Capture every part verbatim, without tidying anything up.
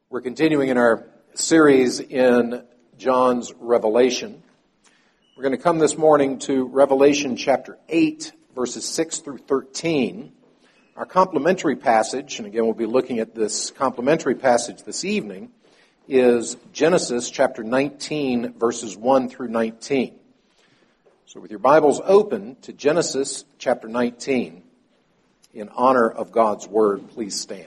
We're continuing in our series in John's Revelation. We're going to come this morning to Revelation chapter eight, verses six through thirteen. Our complementary passage, and again we'll be looking at this complementary passage this evening, is Genesis chapter nineteen, verses one through nineteen. So with your Bibles open to Genesis chapter nineteen, in honor of God's Word, please stand.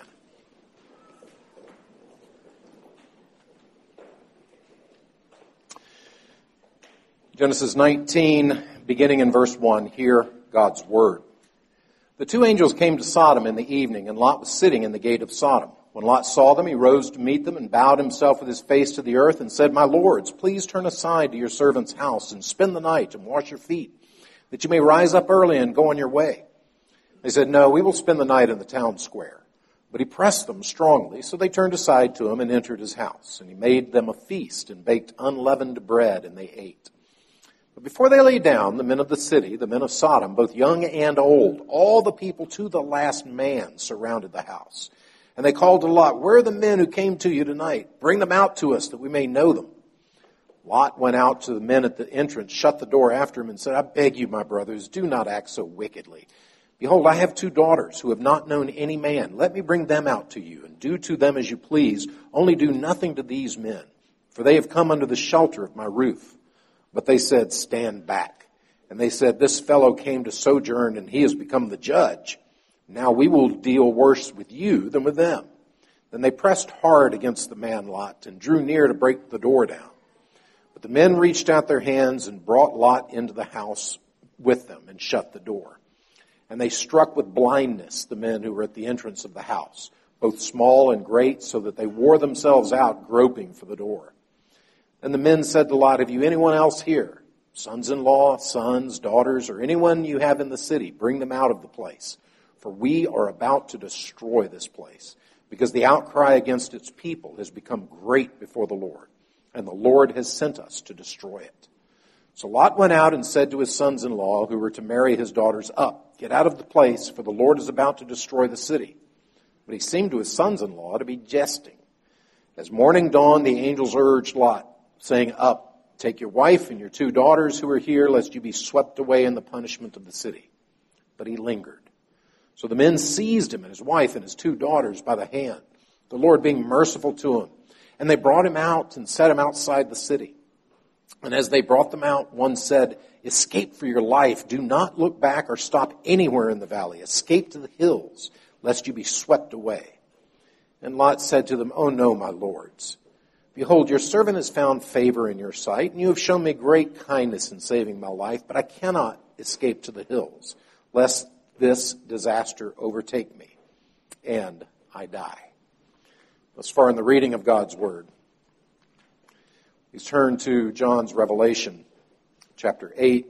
Genesis nineteen, beginning in verse one, hear God's Word. The two angels came to Sodom in the evening, and Lot was sitting in the gate of Sodom. When Lot saw them, he rose to meet them and bowed himself with his face to the earth and said, "My lords, please turn aside to your servant's house and spend the night and wash your feet, that you may rise up early and go on your way." They said, "No, we will spend the night in the town square." But he pressed them strongly, so they turned aside to him and entered his house. And he made them a feast and baked unleavened bread, and they ate. But before they lay down, the men of the city, the men of Sodom, both young and old, all the people to the last man surrounded the house. And they called to Lot, "Where are the men who came to you tonight? Bring them out to us that we may know them." Lot went out to the men at the entrance, shut the door after him, and said, "I beg you, my brothers, do not act so wickedly. Behold, I have two daughters who have not known any man. Let me bring them out to you, and do to them as you please. Only do nothing to these men, for they have come under the shelter of my roof." But they said, "Stand back." And they said, "This fellow came to sojourn, and he has become the judge. Now we will deal worse with you than with them." Then they pressed hard against the man Lot, and drew near to break the door down. But the men reached out their hands and brought Lot into the house with them, and shut the door. And they struck with blindness the men who were at the entrance of the house, both small and great, so that they wore themselves out groping for the door. And the men said to Lot, "Have you anyone else here? Sons-in-law, sons, daughters, or anyone you have in the city? Bring them out of the place. For we are about to destroy this place, because the outcry against its people has become great before the Lord, and the Lord has sent us to destroy it." So Lot went out and said to his sons-in-law, who were to marry his daughters, "Up, get out of the place, for the Lord is about to destroy the city." But he seemed to his sons-in-law to be jesting. As morning dawned, the angels urged Lot, saying, "Up, take your wife and your two daughters who are here, lest you be swept away in the punishment of the city." But he lingered. So the men seized him and his wife and his two daughters by the hand, the Lord being merciful to him. And they brought him out and set him outside the city. And as they brought them out, one said, "Escape for your life. Do not look back or stop anywhere in the valley. Escape to the hills, lest you be swept away." And Lot said to them, "Oh no, my lords. Behold, your servant has found favor in your sight, and you have shown me great kindness in saving my life, but I cannot escape to the hills, lest this disaster overtake me, and I die." Thus far in the reading of God's Word. Please turn to John's Revelation, chapter eight,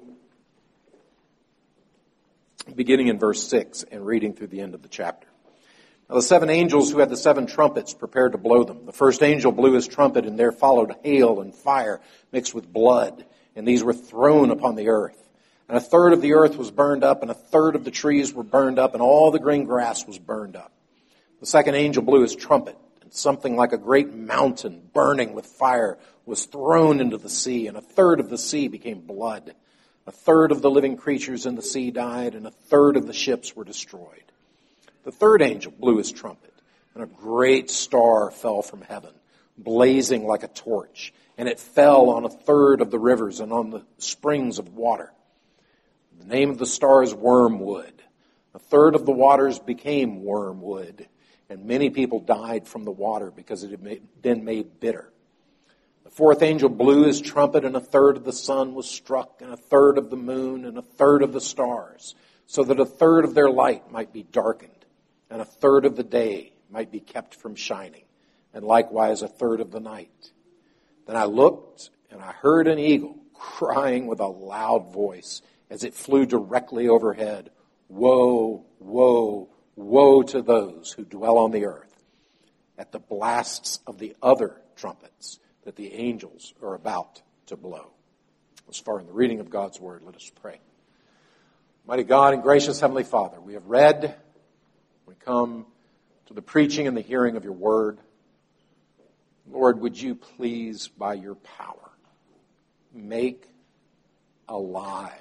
beginning in verse six, and reading through the end of the chapter. Now the seven angels who had the seven trumpets prepared to blow them. The first angel blew his trumpet, and there followed hail and fire mixed with blood, and these were thrown upon the earth. And a third of the earth was burned up, and a third of the trees were burned up, and all the green grass was burned up. The second angel blew his trumpet, and something like a great mountain burning with fire was thrown into the sea, and a third of the sea became blood. A third of the living creatures in the sea died, and a third of the ships were destroyed. The third angel blew his trumpet, and a great star fell from heaven, blazing like a torch, and it fell on a third of the rivers and on the springs of water. The name of the star is Wormwood. A third of the waters became wormwood, and many people died from the water because it had been made bitter. The fourth angel blew his trumpet, and a third of the sun was struck, and a third of the moon, and a third of the stars, so that a third of their light might be darkened, and a third of the day might be kept from shining, and likewise a third of the night. Then I looked, and I heard an eagle crying with a loud voice as it flew directly overhead, "Woe, woe, woe to those who dwell on the earth, at the blasts of the other trumpets that the angels are about to blow." As far in the reading of God's Word, let us pray. Mighty God and gracious Heavenly Father, we have read, we come to the preaching and the hearing of your Word. Lord, would you please, by your power, make alive,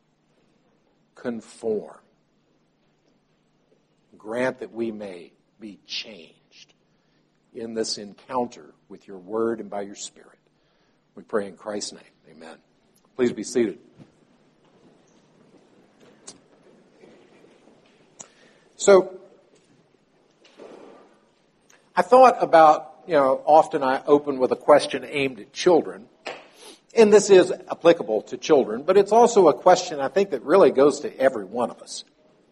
conform, grant that we may be changed in this encounter with your word and by your Spirit. We pray in Christ's name. Amen. Please be seated. So, I thought about, you know, often I open with a question aimed at children. And this is applicable to children, but it's also a question I think that really goes to every one of us.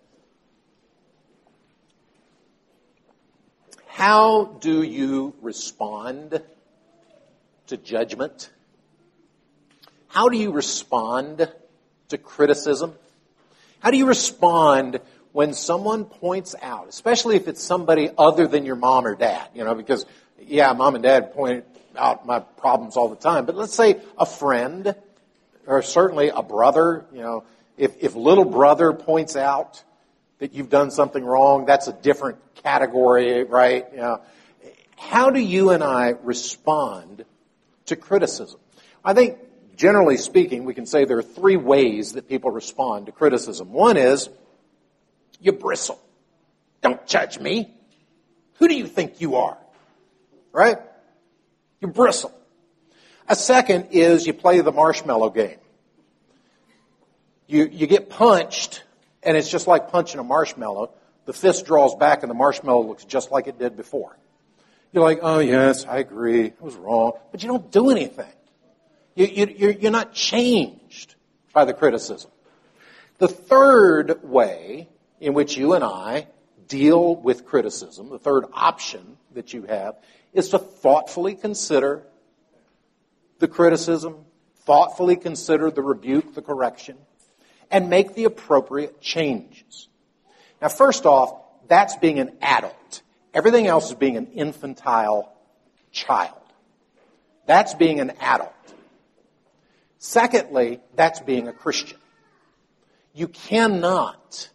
How do you respond to judgment? How do you respond to criticism? How do you respond when someone points out, especially if it's somebody other than your mom or dad, you know, because, yeah, mom and dad point out my problems all the time, but let's say a friend, or certainly a brother, you know, if, if little brother points out that you've done something wrong, that's a different category, right? You know, how do you and I respond to criticism? I think, generally speaking, we can say there are three ways that people respond to criticism. One is, you bristle. Don't judge me. Who do you think you are? Right? You bristle. A second is you play the marshmallow game. You, you get punched, and it's just like punching a marshmallow. The fist draws back, and the marshmallow looks just like it did before. You're like, oh, yes, I agree. I was wrong. But you don't do anything. You, you, you're, you're not changed by the criticism. The third way in which you and I deal with criticism, the third option that you have, is to thoughtfully consider the criticism, thoughtfully consider the rebuke, the correction, and make the appropriate changes. Now, first off, that's being an adult. Everything else is being an infantile child. That's being an adult. Secondly, that's being a Christian. You cannot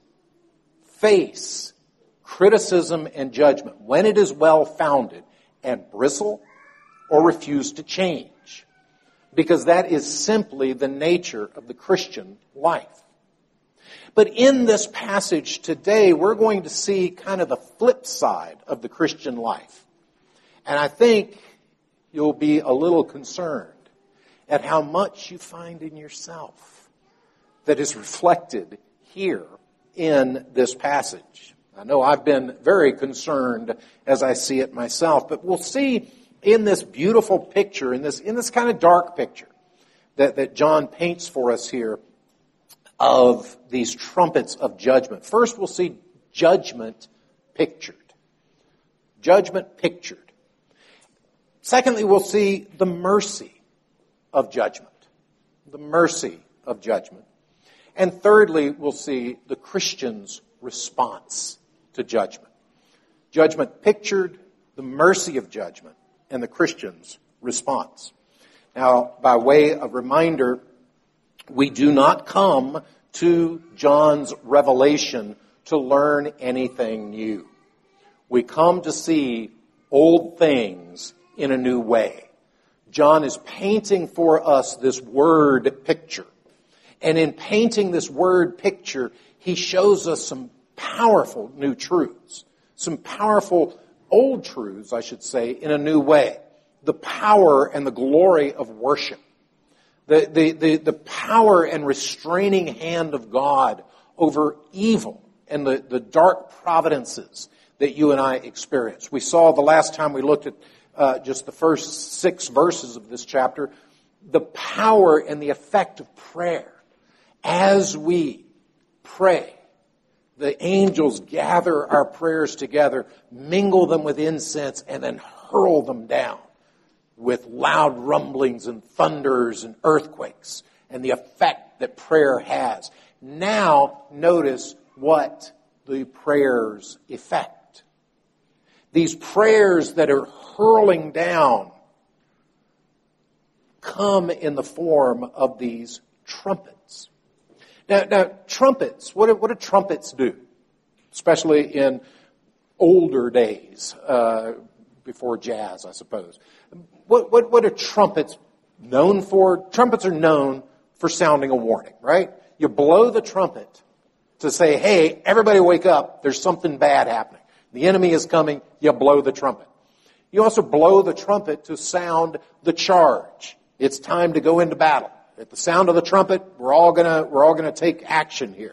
face criticism and judgment when it is well-founded and bristle or refuse to change, because that is simply the nature of the Christian life. But in this passage today, we're going to see kind of the flip side of the Christian life. And I think you'll be a little concerned at how much you find in yourself that is reflected here in this passage. I know I've been very concerned as I see it myself, but we'll see in this beautiful picture, in this in this kind of dark picture that, that John paints for us here of these trumpets of judgment. First, we'll see judgment pictured. Judgment pictured. Secondly, we'll see the mercy of judgment. The mercy of judgment. And thirdly, we'll see the Christian's response to judgment. Judgment pictured, the mercy of judgment, and the Christian's response. Now, by way of reminder, we do not come to John's revelation to learn anything new. We come to see old things in a new way. John is painting for us this word picture. And in painting this word picture, he shows us some powerful new truths. Some powerful old truths, I should say, in a new way. The power and the glory of worship. The, the, the, the power and restraining hand of God over evil and the, the dark providences that you and I experience. We saw the last time we looked at uh, just the first six verses of this chapter, the power and the effect of prayer. As we pray, the angels gather our prayers together, mingle them with incense, and then hurl them down with loud rumblings and thunders and earthquakes, and the effect that prayer has. Now, notice what the prayers effect. These prayers that are hurling down come in the form of these trumpets. Now, now trumpets, what do, what do trumpets do? Especially in older days, uh, before jazz, I suppose. What, what, what are trumpets known for? Trumpets are known for sounding a warning, right? You blow the trumpet to say, hey, everybody wake up. There's something bad happening. The enemy is coming. You blow the trumpet. You also blow the trumpet to sound the charge. It's time to go into battle. At the sound of the trumpet, we're all gonna, we're all gonna take action here.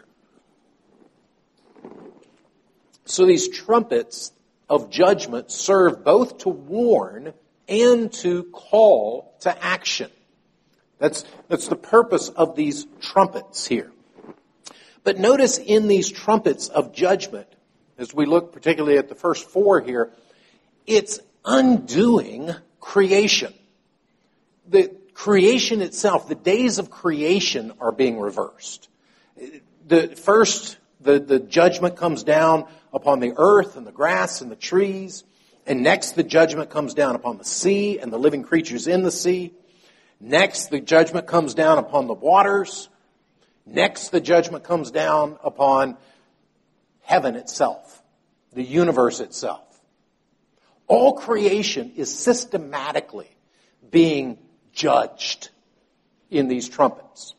So these trumpets of judgment serve both to warn and to call to action. That's, that's the purpose of these trumpets here. But notice in these trumpets of judgment, as we look particularly at the first four here, it's undoing creation. The creation itself, the days of creation are being reversed. The first, the, the judgment comes down upon the earth and the grass and the trees. And next, the judgment comes down upon the sea and the living creatures in the sea. Next, the judgment comes down upon the waters. Next, the judgment comes down upon heaven itself, the universe itself. All creation is systematically being judged in these trumpets.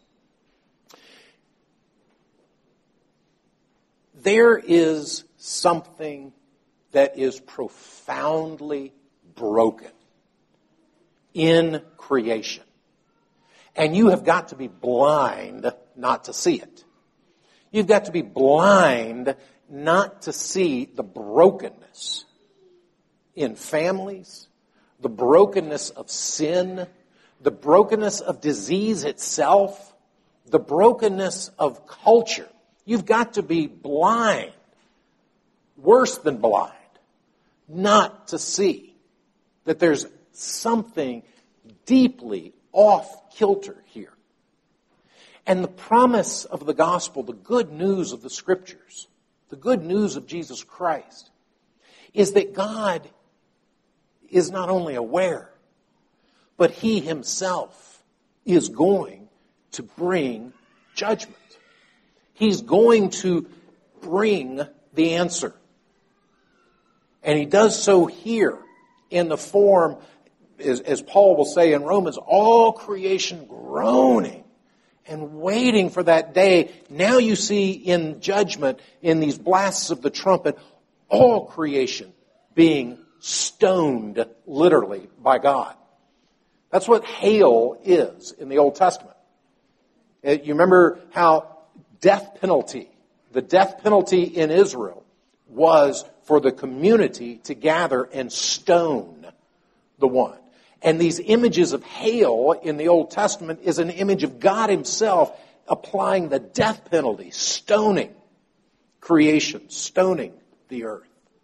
There is something that is profoundly broken in creation. And you have got to be blind not to see it. You've got to be blind not to see the brokenness in families, the brokenness of sin, the brokenness of disease itself, the brokenness of culture. You've got to be blind, worse than blind, not to see that there's something deeply off kilter here. And the promise of the gospel, the good news of the scriptures, the good news of Jesus Christ, is that God is not only aware, but he himself is going to bring judgment. He's going to bring the answer. And he does so here in the form, as, as Paul will say in Romans, all creation groaning and waiting for that day. Now you see in judgment, in these blasts of the trumpet, all creation being stoned literally by God. That's what hail is in the Old Testament. You remember how death penalty, the death penalty in Israel was for the community to gather and stone the one. And these images of hail in the Old Testament is an image of God himself applying the death penalty, stoning creation, stoning the earth.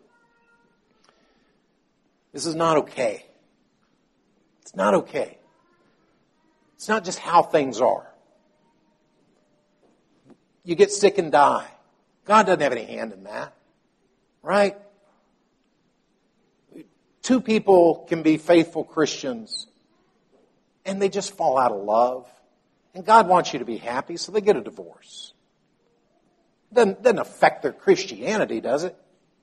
This is not okay. It's not okay. It's not just how things are. You get sick and die. God doesn't have any hand in that. Right? Two people can be faithful Christians and they just fall out of love. And God wants you to be happy, so they get a divorce. Doesn't, doesn't affect their Christianity, does it?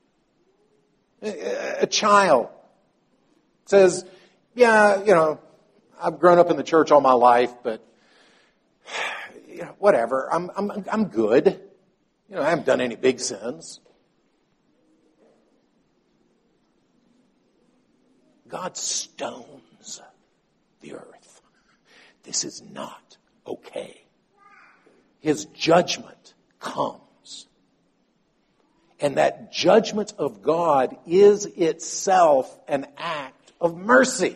A child says, yeah, you know, I've grown up in the church all my life, but you know, whatever, I'm, I'm, I'm good. You know, I haven't done any big sins. God stones the earth. This is not okay. His judgment comes. And that judgment of God is itself an act of mercy.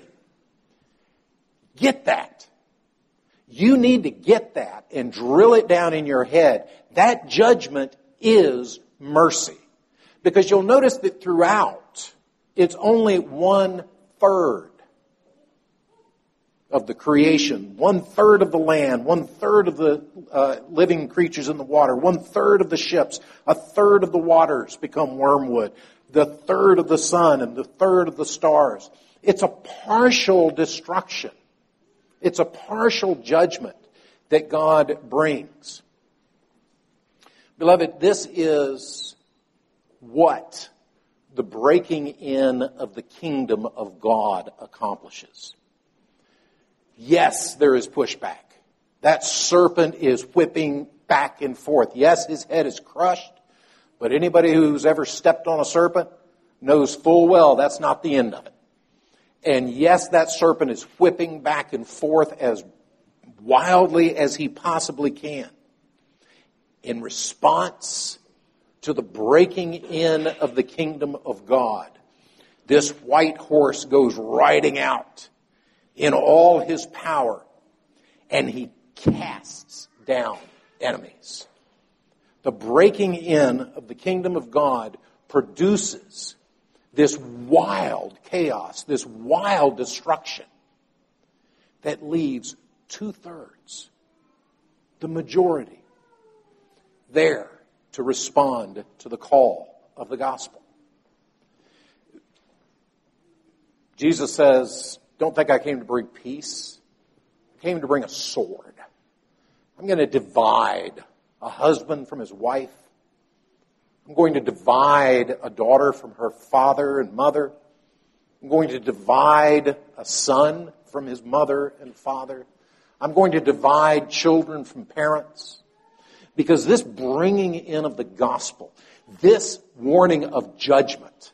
Get that. You need to get that and drill it down in your head. That judgment is mercy. Because you'll notice that throughout, it's only one third of the creation, one third of the land, one third of the uh, living creatures in the water, one third of the ships, a third of the waters become wormwood, the third of the sun and the third of the stars. It's a partial destruction. It's a partial judgment that God brings. Beloved, this is what the breaking in of the kingdom of God accomplishes. Yes, there is pushback. That serpent is whipping back and forth. Yes, his head is crushed, but anybody who's ever stepped on a serpent knows full well that's not the end of it. And yes, that serpent is whipping back and forth as wildly as he possibly can in response to the breaking in of the kingdom of God. This white horse goes riding out in all his power, and he casts down enemies. The breaking in of the kingdom of God produces this wild chaos, this wild destruction that leaves two-thirds, the majority, there to respond to the call of the gospel. Jesus says, don't think I came to bring peace. I came to bring a sword. I'm going to divide a husband from his wife. I'm going to divide a daughter from her father and mother. I'm going to divide a son from his mother and father. I'm going to divide children from parents. Because this bringing in of the gospel, this warning of judgment,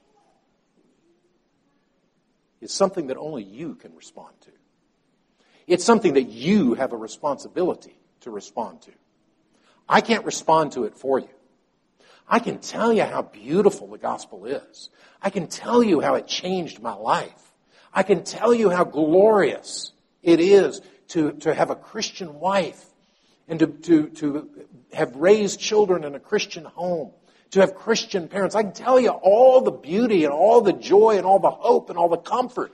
is something that only you can respond to. It's something that you have a responsibility to respond to. I can't respond to it for you. I can tell you how beautiful the gospel is. I can tell you how it changed my life. I can tell you how glorious it is to, to have a Christian wife and to, to, to have raised children in a Christian home, to have Christian parents. I can tell you all the beauty and all the joy and all the hope and all the comfort.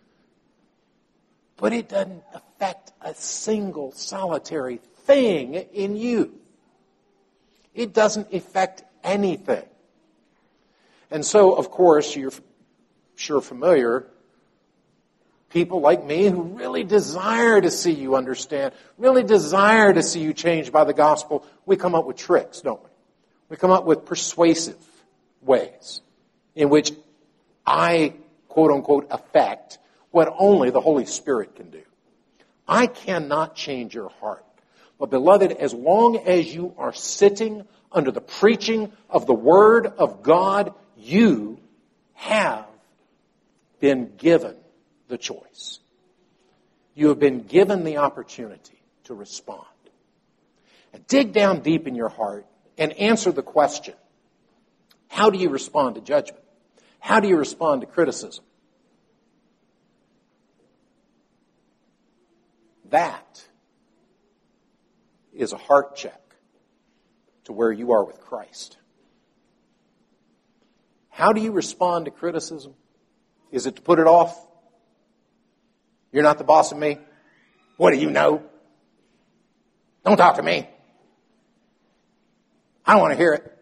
But it doesn't affect a single solitary thing in you. It doesn't affect anything. And so, of course, you're sure familiar, people like me who really desire to see you understand, really desire to see you changed by the gospel, we come up with tricks, don't we? We come up with persuasive ways in which I, quote unquote, affect what only the Holy Spirit can do. I cannot change your heart. But beloved, as long as you are sitting under the preaching of the Word of God, you have been given the choice. You have been given the opportunity to respond. And dig down deep in your heart and answer the question, how do you respond to judgment? How do you respond to criticism? That is a heart check to where you are with Christ. How do you respond to criticism? Is it to put it off? You're not the boss of me. What do you know? Don't talk to me. I don't want to hear it.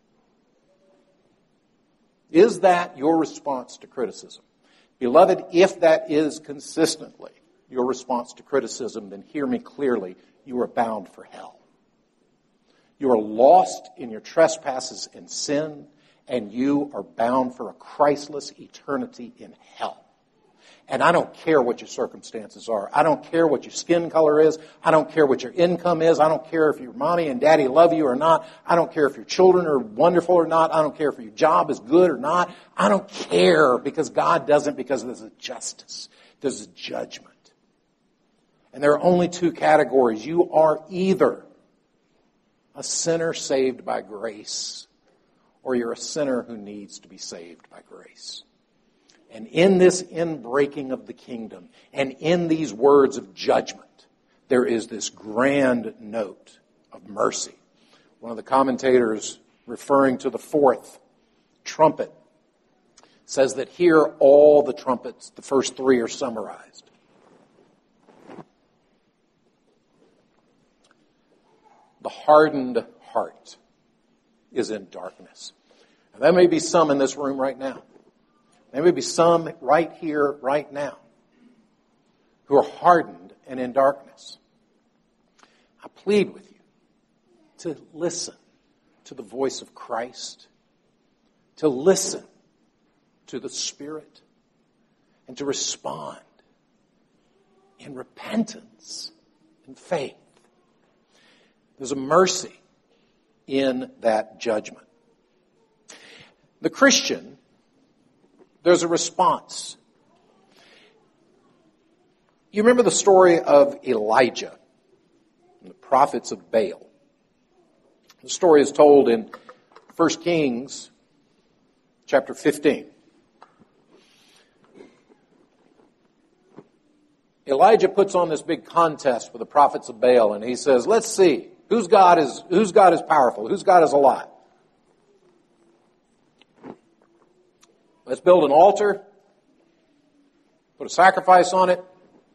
Is that your response to criticism? Beloved, if that is consistently your response to criticism, then hear me clearly. You are bound for hell. You are lost in your trespasses and sin, and you are bound for a Christless eternity in hell. And I don't care what your circumstances are. I don't care what your skin color is. I don't care what your income is. I don't care if your mommy and daddy love you or not. I don't care if your children are wonderful or not. I don't care if your job is good or not. I don't care because God doesn't, because there's a justice. There's a judgment. And there are only two categories. You are either a sinner saved by grace, or you're a sinner who needs to be saved by grace. And in this inbreaking of the kingdom, and in these words of judgment, there is this grand note of mercy. One of the commentators, referring to the fourth trumpet, says that here all the trumpets, the first three, are summarized. The hardened heart is in darkness. And there may be some in this room right now. There may be some right here, right now, who are hardened and in darkness. I plead with you to listen to the voice of Christ, to listen to the Spirit and to respond in repentance and faith. There's a mercy in that judgment. The Christian, there's a response. You remember the story of Elijah and the prophets of Baal. The story is told in First Kings chapter fifteen. Elijah puts on this big contest with the prophets of Baal, and he says, let's see, whose God is, whose God is powerful, whose God is alive. Let's build an altar, put a sacrifice on it.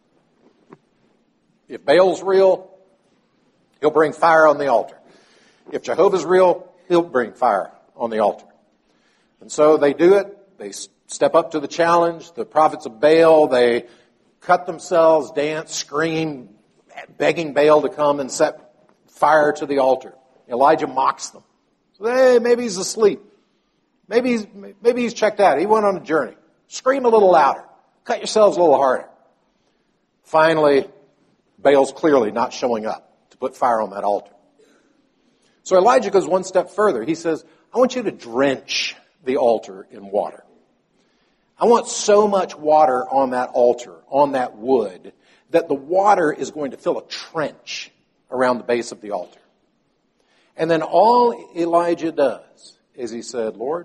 If Baal's real, he'll bring fire on the altar. If Jehovah's real, he'll bring fire on the altar. And so they do it. They step up to the challenge. The prophets of Baal, they cut themselves, dance, scream, begging Baal to come and set fire to the altar. Elijah mocks them. So, hey, maybe he's asleep. Maybe he's, maybe he's checked out. He went on a journey. Scream a little louder. Cut yourselves a little harder. Finally, Baal's clearly not showing up to put fire on that altar. So Elijah goes one step further. He says, I want you to drench the altar in water. I want so much water on that altar, on that wood, that the water is going to fill a trench around the base of the altar. And then all Elijah does is he said, Lord,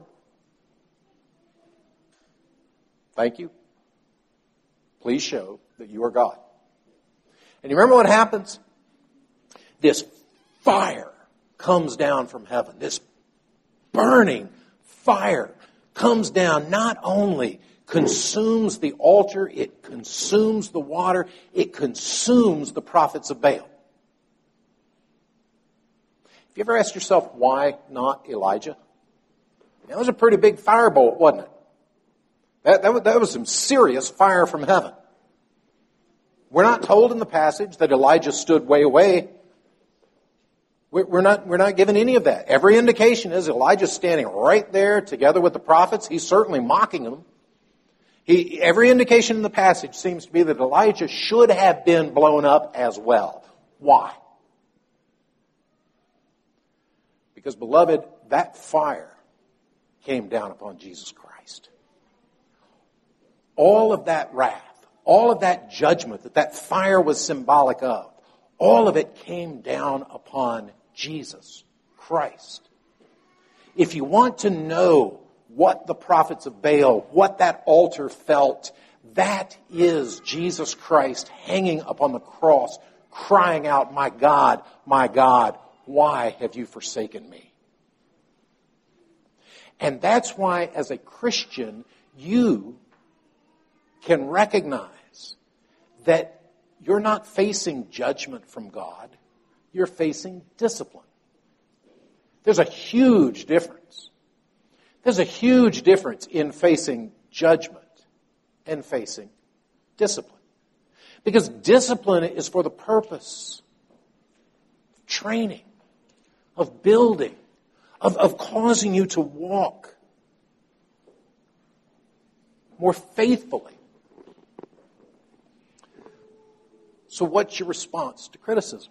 thank you. Please show that you are God. And you remember what happens? This fire comes down from heaven. This burning fire comes down, not only consumes the altar, it consumes the water, it consumes the prophets of Baal. Have you ever asked yourself, why not Elijah? That was a pretty big firebolt, wasn't it? That, that, was, that was some serious fire from heaven. We're not told in the passage that Elijah stood way away. We're not, we're not given any of that. Every indication is Elijah's standing right there together with the prophets. He's certainly mocking them. He, every indication in the passage seems to be that Elijah should have been blown up as well. Why? Because, beloved, that fire came down upon Jesus Christ. All of that wrath, all of that judgment that that fire was symbolic of, all of it came down upon Jesus Christ. If you want to know what the prophets of Baal, what that altar felt, that is Jesus Christ hanging upon the cross, crying out, my God, my God, why have you forsaken me? And that's why, as a Christian, you can recognize that you're not facing judgment from God. You're facing discipline. There's a huge difference. There's a huge difference in facing judgment and facing discipline. Because discipline is for the purpose of training, of building, of, of causing you to walk more faithfully. So what's your response to criticism?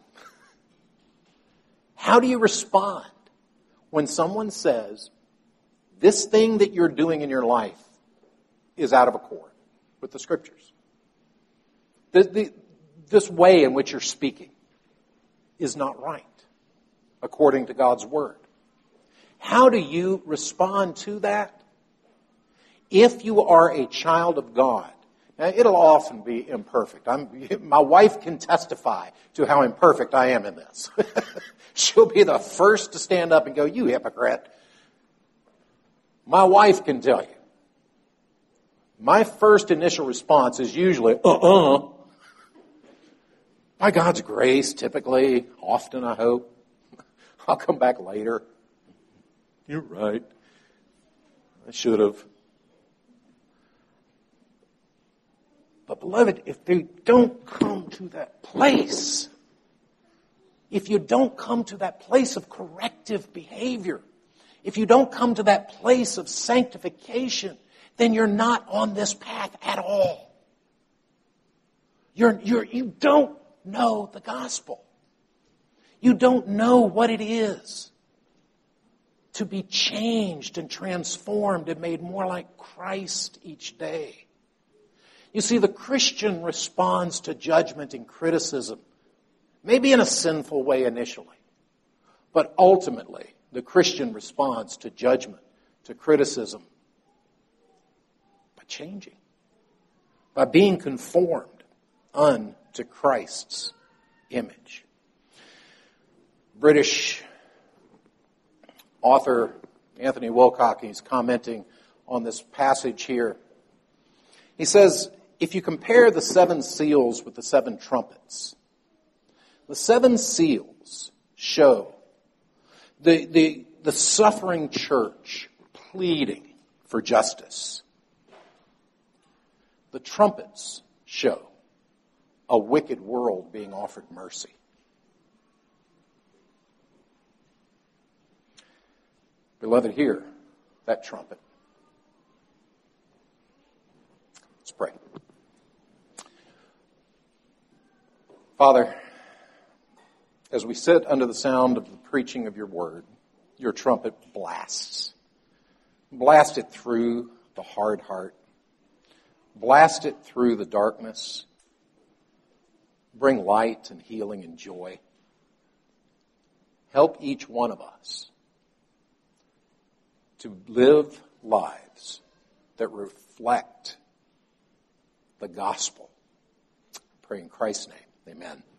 How do you respond when someone says, this thing that you're doing in your life is out of accord with the Scriptures? The, the, this way in which you're speaking is not right according to God's Word. How do you respond to that? If you are a child of God, now, it'll often be imperfect. I'm, my wife can testify to how imperfect I am in this. She'll be the first to stand up and go, you hypocrite. My wife can tell you. My first initial response is usually, uh-uh. By God's grace, typically, often I hope. I'll come back later. You're right. I should have. But beloved, if they don't come to that place, if you don't come to that place of corrective behavior, if you don't come to that place of sanctification, then you're not on this path at all. You're, you're, you don't know the gospel. You don't know what it is to be changed and transformed and made more like Christ each day. You see, the Christian responds to judgment and criticism, maybe in a sinful way initially, but ultimately the Christian responds to judgment, to criticism, by changing, by being conformed unto Christ's image. British author Anthony Wilcock, he's commenting on this passage here. He says, if you compare the seven seals with the seven trumpets, the seven seals show the, the, the suffering church pleading for justice. The trumpets show a wicked world being offered mercy. Beloved, hear that trumpet. Let's pray. Father, as we sit under the sound of the preaching of your word, your trumpet blasts. Blast it through the hard heart. Blast it through the darkness. Bring light and healing and joy. Help each one of us to live lives that reflect the gospel. I pray in Christ's name. Amen.